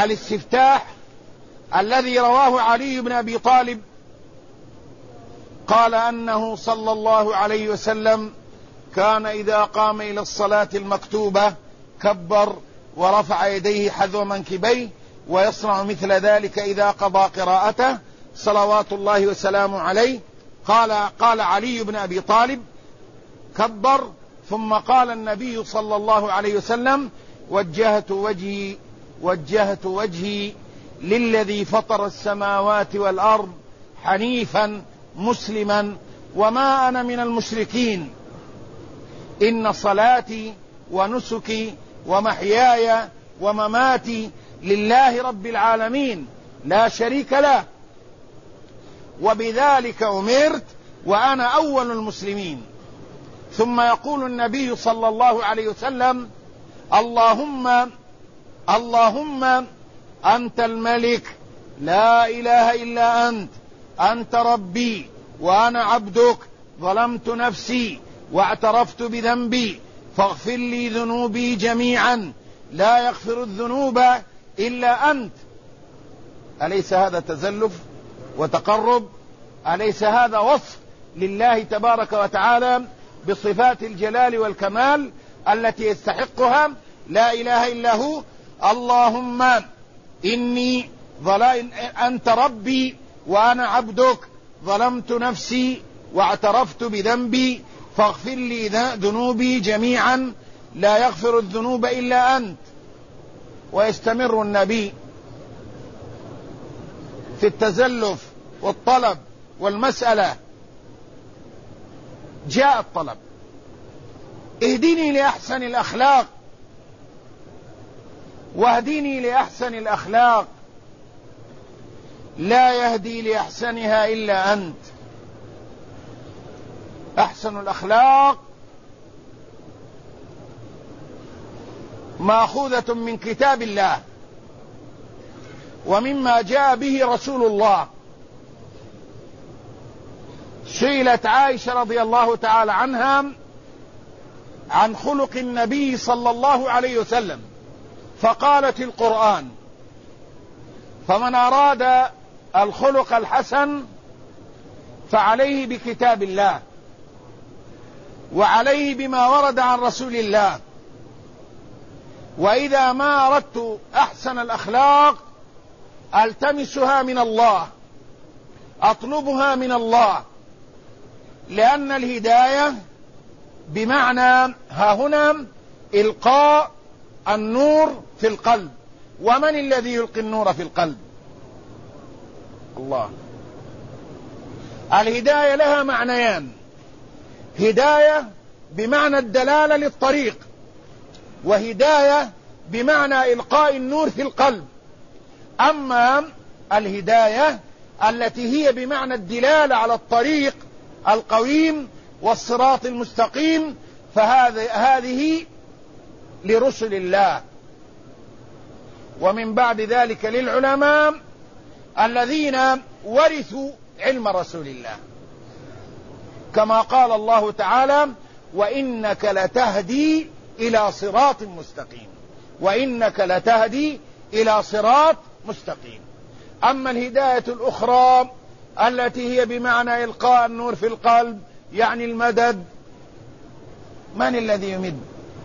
الاستفتاح الذي رواه علي بن أبي طالب قال أنه صلى الله عليه وسلم كان إذا قام إلى الصلاة المكتوبة كبر ورفع يديه حذو منكبيه، ويصنع مثل ذلك إذا قضى قراءته صلوات الله وسلامه عليه. قال علي بن أبي طالب كبر، ثم قال النبي صلى الله عليه وسلم وجهت وجهي للذي فطر السماوات والأرض حنيفا مسلما وما أنا من المشركين، إن صلاتي ونسكي ومحياي ومماتي لله رب العالمين لا شريك له، وبذلك أمرت وأنا أول المسلمين. ثم يقول النبي صلى الله عليه وسلم اللهم أنت الملك لا إله إلا أنت ربي وأنا عبدك، ظلمت نفسي واعترفت بذنبي فاغفر لي ذنوبي جميعا لا يغفر الذنوب إلا أنت. أليس هذا تزلف وتقرب؟ أليس هذا وصف لله تبارك وتعالى بصفات الجلال والكمال التي يستحقها؟ لا إله إلا هو. اللهم أنت ربي وأنا عبدك، ظلمت نفسي واعترفت بذنبي فاغفر لي ذنوبي جميعا لا يغفر الذنوب إلا أنت. ويستمر النبي في التزلف والطلب والمسألة. جاء الطلب: اهدني لأحسن الأخلاق، واهدني لأحسن الأخلاق لا يهدي لأحسنها إلا أنت. أحسن الأخلاق مأخوذة من كتاب الله ومما جاء به رسول الله. سئلت عائشة رضي الله تعالى عنها عن خلق النبي صلى الله عليه وسلم فقالت: القرآن. فمن أراد الخلق الحسن فعليه بكتاب الله وعليه بما ورد عن رسول الله. وإذا ما أردت أحسن الأخلاق ألتمسها من الله، أطلبها من الله، لأن الهداية بمعنى هنا إلقاء النور في القلب. ومن الذي يلقي النور في القلب؟ الله. الهداية لها معنيان: هداية بمعنى الدلالة للطريق، وهداية بمعنى إلقاء النور في القلب. أما الهداية التي هي بمعنى الدلالة على الطريق القويم والصراط المستقيم فهذه لرسل الله، ومن بعد ذلك للعلماء الذين ورثوا علم رسول الله، كما قال الله تعالى: وإنك لتهدي إلى صراط مستقيم، وإنك لتهدي إلى صراط مستقيم. أما الهداية الأخرى التي هي بمعنى إلقاء النور في القلب، يعني المدد، من الذي يمد؟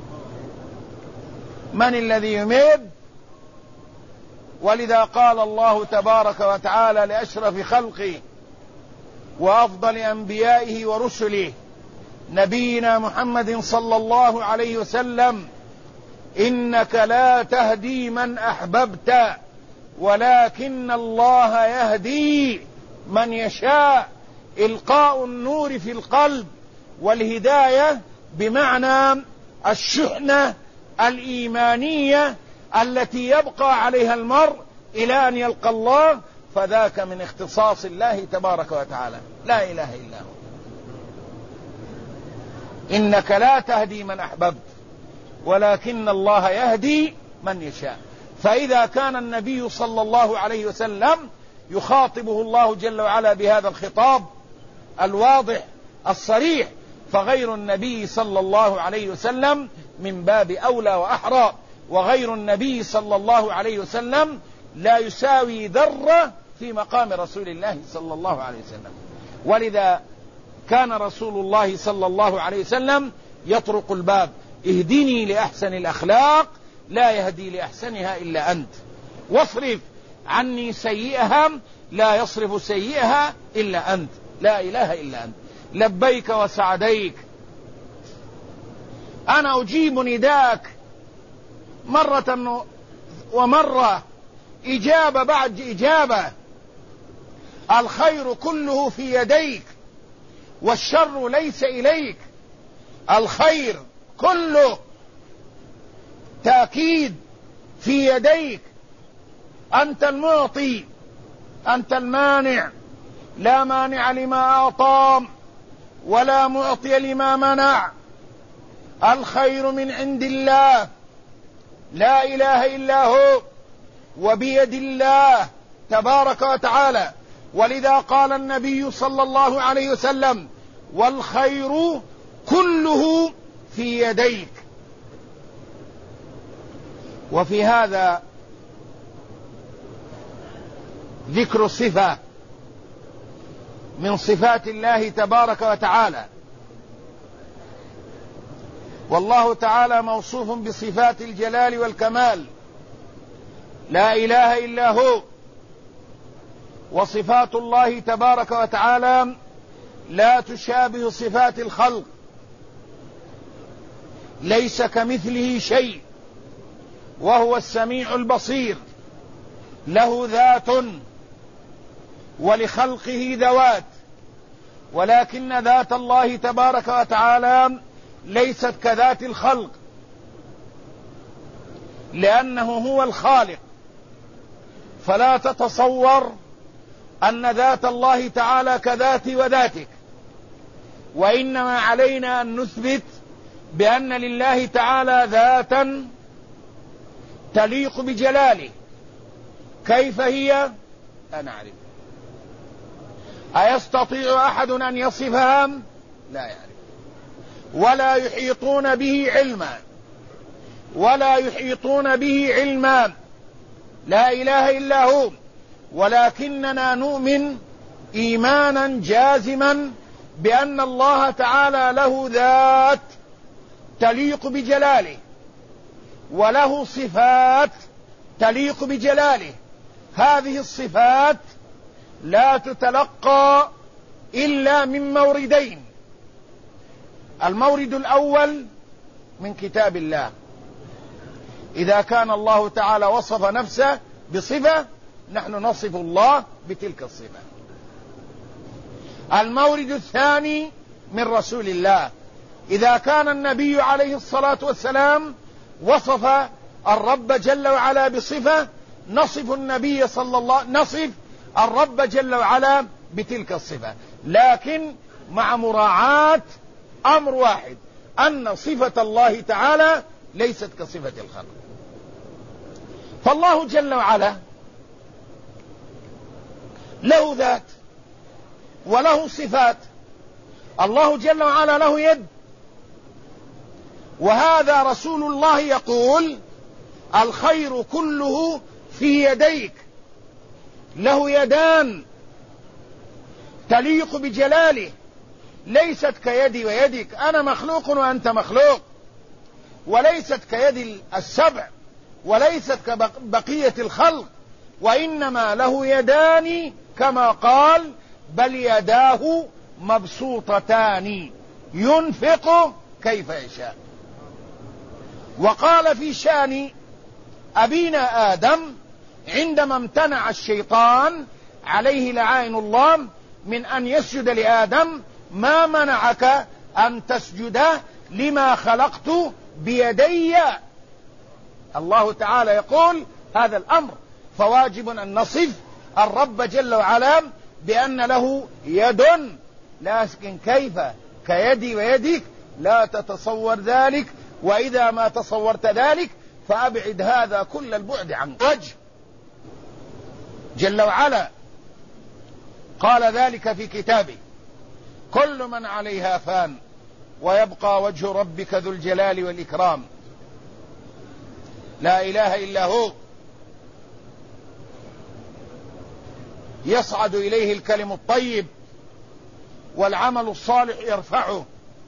من الذي يمد؟ ولذا قال الله تبارك وتعالى لأشرف خلقه وأفضل أنبيائه ورسله نبينا محمد صلى الله عليه وسلم: إنك لا تهدي من أحببت ولكن الله يهدي من يشاء. إلقاء النور في القلب والهداية بمعنى الشحنة الإيمانية التي يبقى عليها المرء إلى أن يلقى الله، فذاك من اختصاص الله تبارك وتعالى، لا إله إلا هو. إنك لا تهدي من أحببت ولكن الله يهدي من يشاء. فإذا كان النبي صلى الله عليه وسلم يخاطبه الله جل وعلا بهذا الخطاب الواضح الصريح، فغير النبي صلى الله عليه وسلم من باب أولى وأحرى. وغير النبي صلى الله عليه وسلم لا يساوي ذرة في مقام رسول الله صلى الله عليه وسلم. ولذا كان رسول الله صلى الله عليه وسلم يطرق الباب: اهدني لأحسن الأخلاق لا يهدي لأحسنها إلا أنت، واصرف عني سيئها لا يصرف سيئها إلا أنت، لا إله إلا أنت، لبيك وسعديك، أنا أجيب نداك مرة ومرة، إجابة بعد إجابة، الخير كله في يديك والشر ليس إليك، الخير كله تأكيد في يديك، أنت المعطي أنت المانع، لا مانع لما أعطى ولا معطي لما منع، الخير من عند الله لا إله إلا هو وبيد الله تبارك وتعالى. ولذا قال النبي صلى الله عليه وسلم: والخير كله في يديك. وفي هذا ذكر صفة من صفات الله تبارك وتعالى، والله تعالى موصوف بصفات الجلال والكمال لا إله إلا هو، وصفات الله تبارك وتعالى لا تشابه صفات الخلق، ليس كمثله شيء وهو السميع البصير، له ذات ولخلقه ذوات، ولكن ذات الله تبارك وتعالى ليست كذات الخلق، لأنه هو الخالق، فلا تتصور أن ذات الله تعالى كذاتي وذاتك، وإنما علينا أن نثبت بأن لله تعالى ذاتا تليق بجلاله. كيف هي؟ لا نعرف. أيستطيع أحد أن يصفها؟ لا يعرف. ولا يحيطون به علما، ولا يحيطون به علما، لا إله إلا هو. ولكننا نؤمن إيمانا جازما بأن الله تعالى له ذات تليق بجلاله، وله صفات تليق بجلاله. هذه الصفات لا تتلقى إلا من موردين: المورد الأول من كتاب الله، إذا كان الله تعالى وصف نفسه بصفة نحن نصف الله بتلك الصفة. المورد الثاني من رسول الله، إذا كان النبي عليه الصلاة والسلام وصف الرب جل وعلا بصفة نصف الرب جل وعلا بتلك الصفة، لكن مع مراعاة أمر واحد: أن صفة الله تعالى ليست كصفة الخلق. فالله جل وعلا له ذات وله صفات. الله جل وعلا له يد، وهذا رسول الله يقول: الخير كله في يديك، له يدان تليق بجلاله، ليست كيدي ويدك، أنا مخلوق وأنت مخلوق، وليست كيد السبع، وليست كبقية الخلق، وإنما له يدان كما قال: بل يداه مبسوطتان ينفق كيف يشاء. وقال في شأن أبينا آدم عندما امتنع الشيطان عليه لعائن الله من أن يسجد لآدم: ما منعك أن تسجد لما خلقت بيدي؟ الله تعالى يقول هذا الأمر، فواجب أن نصف الرب جل وعلا بأن له يد، لكن كيف كيدي ويدك؟ لا تتصور ذلك، وإذا ما تصورت ذلك فأبعد هذا كل البعد عن وجه جل وعلا. قال ذلك في كتابه: كل من عليها فان ويبقى وجه ربك ذو الجلال والإكرام. لا إله إلا هو، يصعد إليه الكلم الطيب والعمل الصالح يرفعه.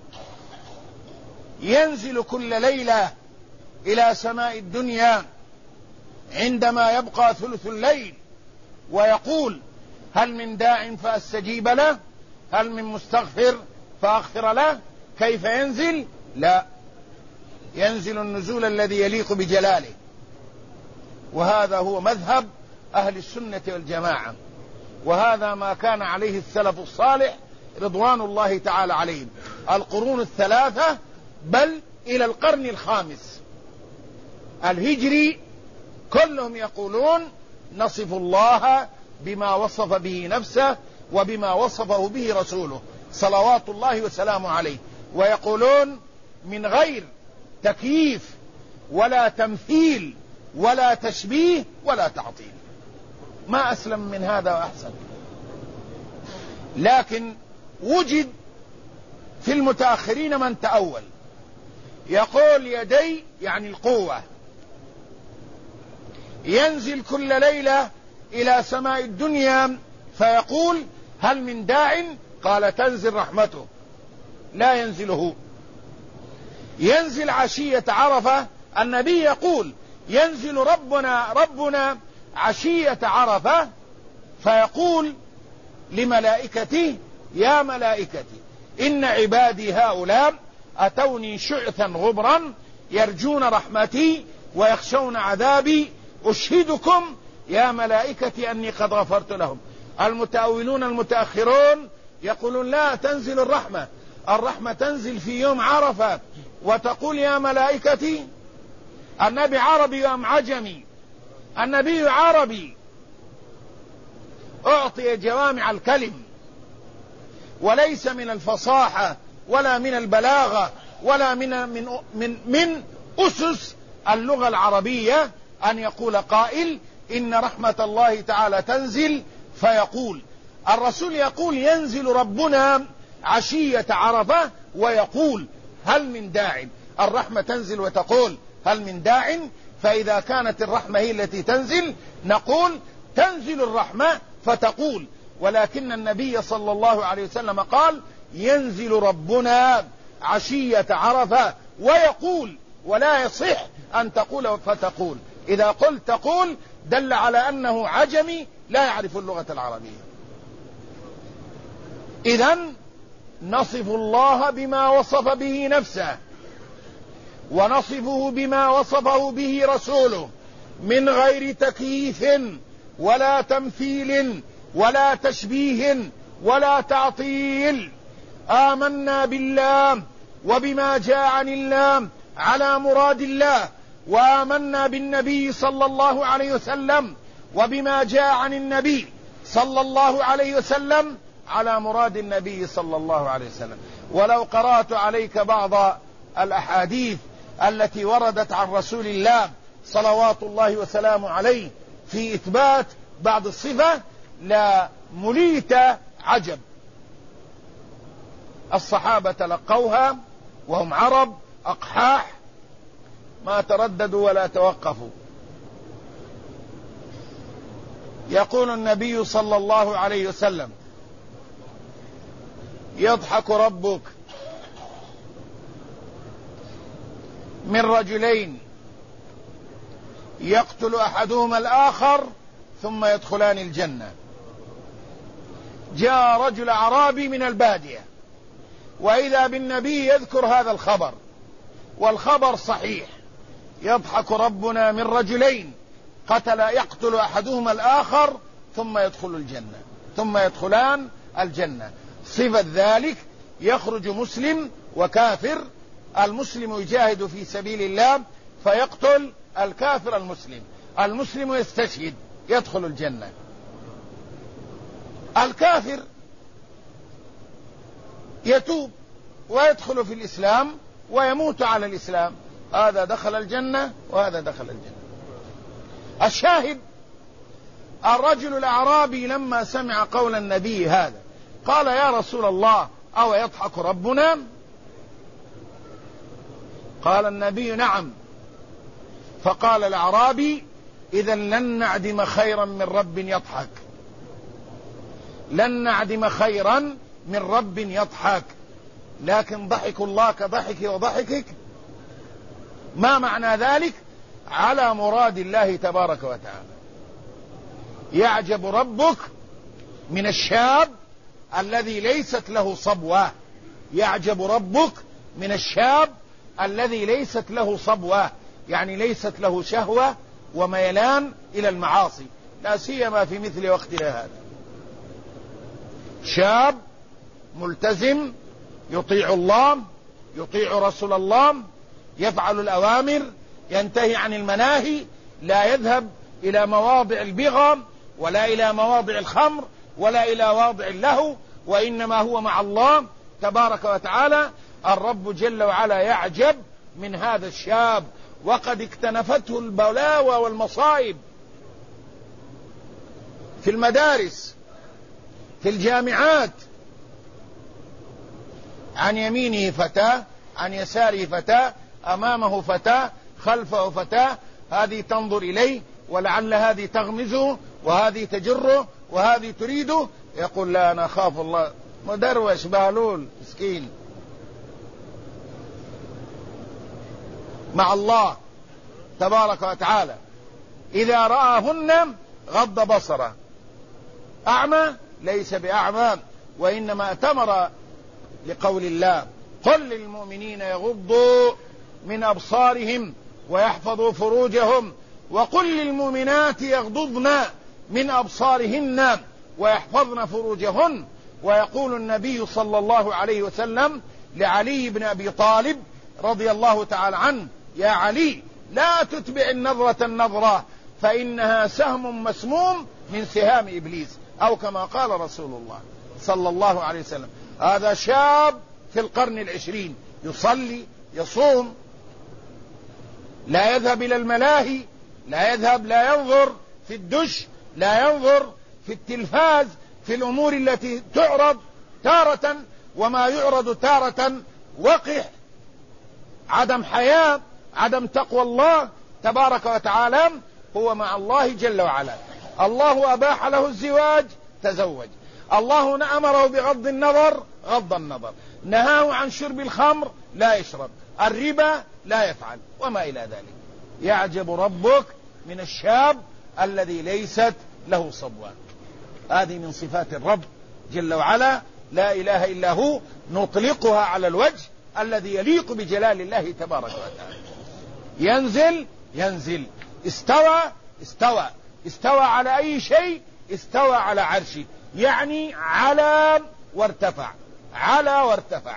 ينزل كل ليلة إلى سماء الدنيا عندما يبقى ثلث الليل ويقول: هل من داع فأستجيب له؟ هل من مستغفر فأغفر له؟ كيف ينزل؟ لا، ينزل النزول الذي يليق بجلاله. وهذا هو مذهب أهل السنة والجماعة، وهذا ما كان عليه السلف الصالح رضوان الله تعالى عليهم، القرون الثلاثة، بل إلى القرن الخامس الهجري، كلهم يقولون نصف الله بما وصف به نفسه وبما وصفه به رسوله صلوات الله وسلامه عليه، ويقولون من غير تكييف ولا تمثيل ولا تشبيه ولا تعطيل. ما أسلم من هذا وأحسن. لكن وجد في المتأخرين من تأول، يقول يدي يعني القوة، ينزل كل ليلة إلى سماء الدنيا فيقول: هل من داع؟ قال: تنزل رحمته، لا ينزله. ينزل عشية عرفة، النبي يقول: ينزل ربنا عشية عرفة فيقول لملائكته: يا ملائكتي إن عبادي هؤلاء أتوني شعثا غبرا يرجون رحمتي ويخشون عذابي، أشهدكم يا ملائكتي أني قد غفرت لهم. المتأولون المتأخرون يقولون: لا، تنزل الرحمة تنزل في يوم عرفة وتقول يا ملائكتي. النبي عربي أم عجمي؟ النبي عربي، أعطي جوامع الكلم، وليس من الفصاحة ولا من البلاغة ولا من أسس اللغة العربية أن يقول قائل إن رحمة الله تعالى تنزل فيقول. الرسول يقول: ينزل ربنا عشية عرفة ويقول: هل من داع؟ الرحمة تنزل وتقول: هل من داع؟ فإذا كانت الرحمة هي التي تنزل نقول تنزل الرحمة فتقول. ولكن النبي صلى الله عليه وسلم قال: ينزل ربنا عشية عرفة ويقول، ولا يصح أن تقول فتقول. إذا قلت تقول دل على أنه عجمي لا يعرف اللغة العربية. إذن نصف الله بما وصف به نفسه، ونصفه بما وصفه به رسوله، من غير تكييف ولا تمثيل ولا تشبيه ولا تعطيل. آمنا بالله وبما جاء عن الله على مراد الله، وآمنا بالنبي صلى الله عليه وسلم وبما جاء عن النبي صلى الله عليه وسلم على مراد النبي صلى الله عليه وسلم. ولو قرأت عليك بعض الأحاديث التي وردت عن رسول الله صلوات الله وسلامه عليه في إثبات بعض الصفة لا مليت عجب. الصحابة تلقوها وهم عرب أقحاح، ما ترددوا ولا توقفوا. يقول النبي صلى الله عليه وسلم: يضحك ربك من رجلين يقتل أحدهما الآخر ثم يدخلان الجنة. جاء رجل أعرابي من البادية وإذا بالنبي يذكر هذا الخبر، والخبر صحيح: يضحك ربنا من رجلين يقتل أحدهما الآخر ثم يدخلان الجنة. صفة ذلك: يخرج مسلم وكافر، المسلم يجاهد في سبيل الله فيقتل الكافر المسلم يستشهد يدخل الجنة. الكافر يتوب ويدخل في الإسلام ويموت على الإسلام، هذا دخل الجنة وهذا دخل الجنة. الشاهد: الرجل الأعرابي لما سمع قول النبي هذا قال: يا رسول الله، أو يضحك ربنا؟ قال النبي: نعم. فقال الأعرابي: إذا لن نعدم خيرا من رب يضحك، لن نعدم خيرا من رب يضحك. لكن ضحك الله كضحك وضحكك؟ ما معنى ذلك؟ على مراد الله تبارك وتعالى. يعجب ربك من الشاب الذي ليست له صبوة، يعجب ربك من الشاب الذي ليست له صبوة، يعني ليست له شهوة وميلان إلى المعاصي، لا سيما في مثل وقتنا هذا. شاب ملتزم يطيع الله، يطيع رسول الله، يفعل الأوامر، ينتهي عن المناهي، لا يذهب إلى مواضع البغى ولا إلى مواضع الخمر ولا إلى مواضع اللهو، وإنما هو مع الله تبارك وتعالى. الرب جل وعلا يعجب من هذا الشاب، وقد اكتنفته البلاوى والمصائب في المدارس، في الجامعات، عن يمينه فتاة، عن يساره فتاة، أمامه فتاة، خلفه فتاة، هذه تنظر إليه ولعل هذه تغمزه وهذه تجره وهذه تريده، يقول: لا، أنا أخاف الله، مدروش بهلول مسكين مع الله تبارك وتعالى. إذا رآهن غض بصره. أعمى ليس بأعمى، وإنما أتمر لقول الله: قل للمؤمنين يغضوا من أبصارهم ويحفظوا فروجهم، وقل للمؤمنات يغضضن من أبصارهن ويحفظن فروجهن. ويقول النبي صلى الله عليه وسلم لعلي بن أبي طالب رضي الله تعالى عنه: يا علي، لا تتبع النظرة النظرة، فإنها سهم مسموم من سهام إبليس، أو كما قال رسول الله صلى الله عليه وسلم. هذا شاب في القرن العشرين، يصلي، يصوم، لا يذهب إلى الملاهي، لا يذهب، لا ينظر في الدش، لا ينظر في التلفاز، في الأمور التي تعرض تارة وما يعرض تارة، وقح، عدم حياة، عدم تقوى الله تبارك وتعالى. هو مع الله جل وعلا. الله أباح له الزواج، تزوج. الله أمره بغض النظر، غض النظر. نهاه عن شرب الخمر، لا يشرب. الربا لا يفعل، وما إلى ذلك. يعجب ربك من الشاب الذي ليست له صبوة. هذه من صفات الرب جل وعلا، لا إله إلا هو، نطلقها على الوجه الذي يليق بجلال الله تبارك وتعالى. ينزل، ينزل. استوى، استوى. استوى على أي شيء؟ استوى على عرشه، يعني على وارتفع، على وارتفع.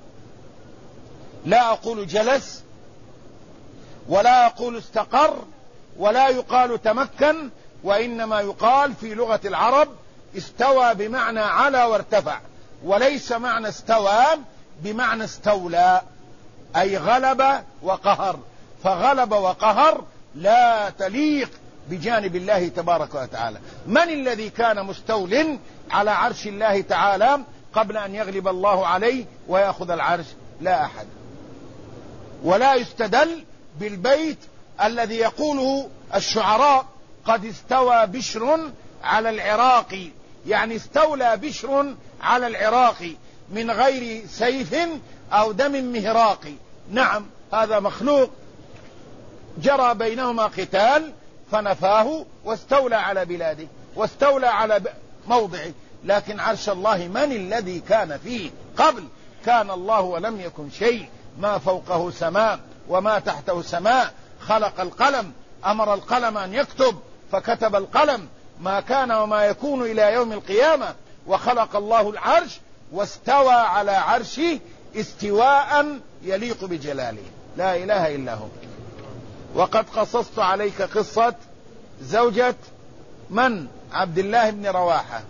لا أقول جلس، ولا أقول استقر، ولا يقال تمكن، وإنما يقال في لغة العرب استوى بمعنى على وارتفع، وليس معنى استوى بمعنى استولى، أي غلب وقهر. فغلب وقهر لا تليق بجانب الله تبارك وتعالى. من الذي كان مستول على عرش الله تعالى قبل أن يغلب الله عليه ويأخذ العرش؟ لا أحد. ولا يستدل بالبيت الذي يقوله الشعراء: قد استوى بشر على العراق، يعني استولى بشر على العراق من غير سيف أو دم مهراق. نعم، هذا مخلوق جرى بينهما قتال فنفاه واستولى على بلاده واستولى على موضعه. لكن عرش الله من الذي كان فيه قبل؟ كان الله ولم يكن شيء، ما فوقه سماء وما تحته سماء. خلق القلم، أمر القلم أن يكتب فكتب القلم ما كان وما يكون إلى يوم القيامة. وخلق الله العرش واستوى على عرشه استواء يليق بجلاله، لا إله إلا هو. وقد قصصت عليك قصة زوجة من؟ عبد الله بن رواحة،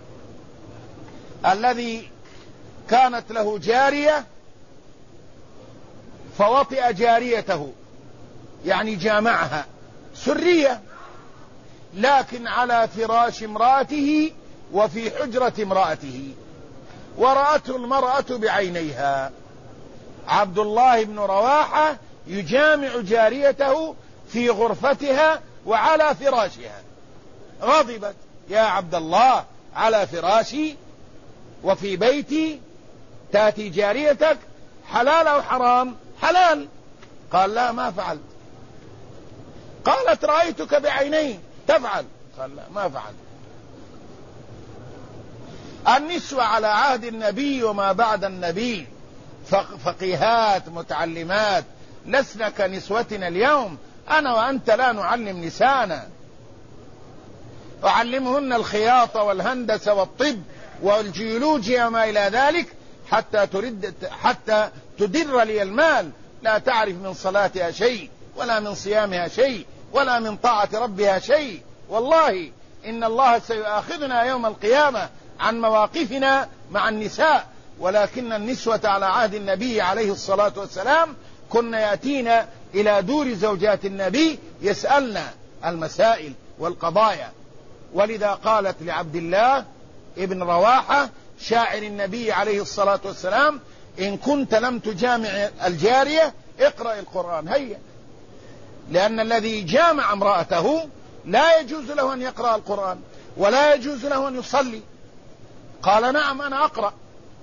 الذي كانت له جارية فوطئ جاريته، يعني جامعها سرية، لكن على فراش امرأته وفي حجرة امرأته، ورأته المرأة بعينيها. عبد الله بن رواحة يجامع جاريته في غرفتها وعلى فراشها. غضبت: يا عبد الله، على فراشي وفي بيتي تأتي جاريتك، حلال أو حرام؟ حلال. قال: لا، ما فعلت. قالت: رأيتك بعيني تفعل. قال: لا، ما فعلت. النسوة على عهد النبي وما بعد النبي فقيهات متعلمات، لسنا كنسوتنا اليوم. أنا وأنت لا نعلم نسانا، أعلمهن الخياطة والهندسة والطب والجيولوجيا وما إلى ذلك حتى تدر لي المال. لا تعرف من صلاتها شيء، ولا من صيامها شيء، ولا من طاعة ربها شيء. والله إن الله سيؤاخذنا يوم القيامة عن مواقفنا مع النساء. ولكن النسوة على عهد النبي عليه الصلاة والسلام كن يأتين إلى دور زوجات النبي يسألن المسائل والقضايا. ولذا قالت لعبد الله ابن رواحة شاعر النبي عليه الصلاة والسلام: إن كنت لم تجامع الجارية اقرأ القرآن. هيا، لأن الذي جامع امرأته لا يجوز له أن يقرأ القرآن ولا يجوز له أن يصلي. قال: نعم، أنا أقرأ.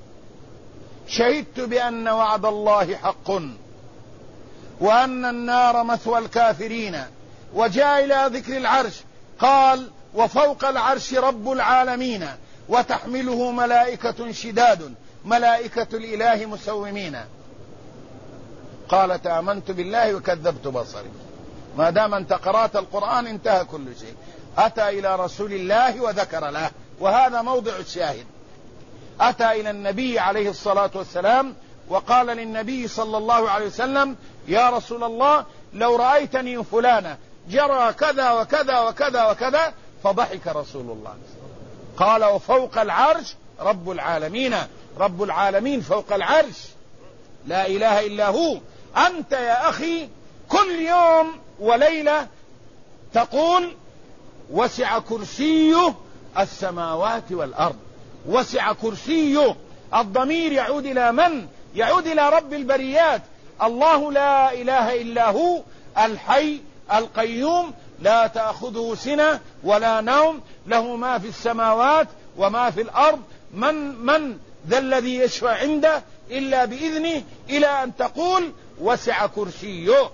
شهدت بأن وعد الله حق وأن النار مثوى الكافرين. وجاء إلى ذكر العرش قال: وفوق العرش رب العالمين وتحمله ملائكة شداد ملائكة الإله مسومين. قالت: آمنت بالله وكذبت بصري. ما دام أنت قرأت القرآن انتهى كل شيء. أتى إلى رسول الله وذكر له، وهذا موضع الشاهد. أتى إلى النبي عليه الصلاة والسلام وقال للنبي صلى الله عليه وسلم: يا رسول الله، لو رأيتني فلانة جرى كذا وكذا وكذا وكذا. فضحك رسول الله. قال: وفوق العرش رب العالمين. رب العالمين فوق العرش، لا إله إلا هو. أنت يا أخي كل يوم وليلة تقول: وسع كرسيه السماوات والأرض. وسع كرسيه. الضمير يعود إلى من؟ يعود إلى رب البريات. الله لا إله إلا هو الحي القيوم، لا تأخذه سنة ولا نوم، له ما في السماوات وما في الأرض. من ذا الذي يشفع عنده إلا بإذنه، إلى أن تقول: وسع كرسيه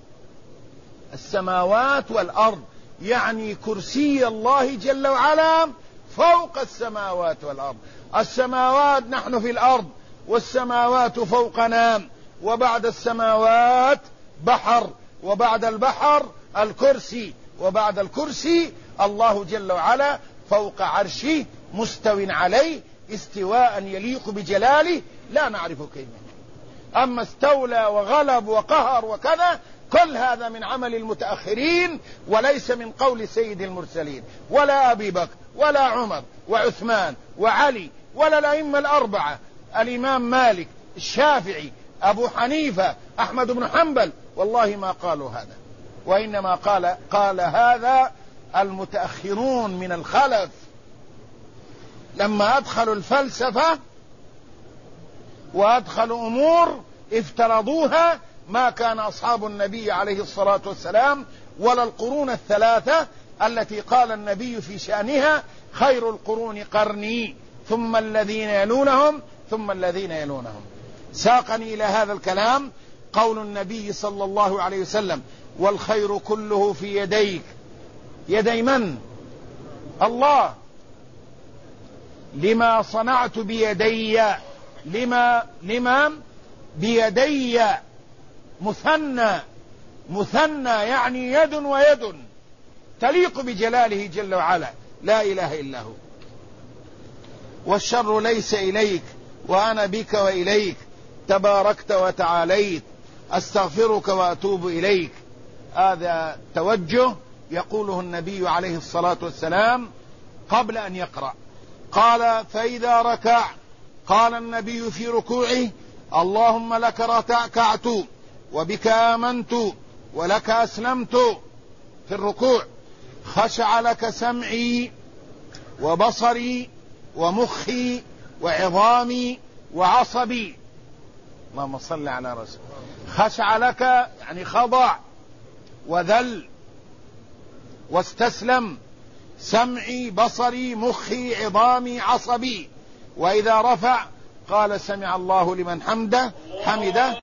السماوات والأرض. يعني كرسي الله جل وعلا فوق السماوات والأرض. السماوات نحن في الأرض، والسماوات فوقنا، وبعد السماوات بحر، وبعد البحر الكرسي، وبعد الكرسي الله جل وعلا فوق عرشه مستو عليه استواء يليق بجلاله لا نعرف كيف. أما استولى وغلب وقهر وكذا، كل هذا من عمل المتأخرين وليس من قول سيد المرسلين، ولا أبي بكر ولا عمر وعثمان وعلي ولا الأئمة الأربعة، الإمام مالك، الشافعي، أبو حنيفة، أحمد بن حنبل، والله ما قالوا هذا. وإنما قال هذا المتأخرون من الخلف لما أدخلوا الفلسفة وأدخلوا أمور افترضوها ما كان أصحاب النبي عليه الصلاة والسلام ولا القرون الثلاثة التي قال النبي في شأنها: خير القرون قرني ثم الذين يلونهم ثم الذين يلونهم. ساقني إلى هذا الكلام قول النبي صلى الله عليه وسلم: والخير كله في يديك. يدي من؟ الله. لما صنعت بيدي. لما بيدي مثنى يعني يد ويد تليق بجلاله جل وعلا، لا إله إلا هو. والشر ليس إليك وأنا بك وإليك، تباركت وتعاليت، أستغفرك وأتوب إليك. هذا توجه يقوله النبي عليه الصلاة والسلام قبل أن يقرأ. قال: فإذا ركع قال النبي في ركوعه: اللهم لك ركعت وبك آمنت ولك أسلمت. في الركوع: خشع لك سمعي وبصري ومخي وعظامي وعصبي. اللهم صل على رسول. خشع لك يعني خضع، وذل واستسلم، سمعي بصري مخي عظامي عصبي. وإذا رفع قال سمع الله لمن حمده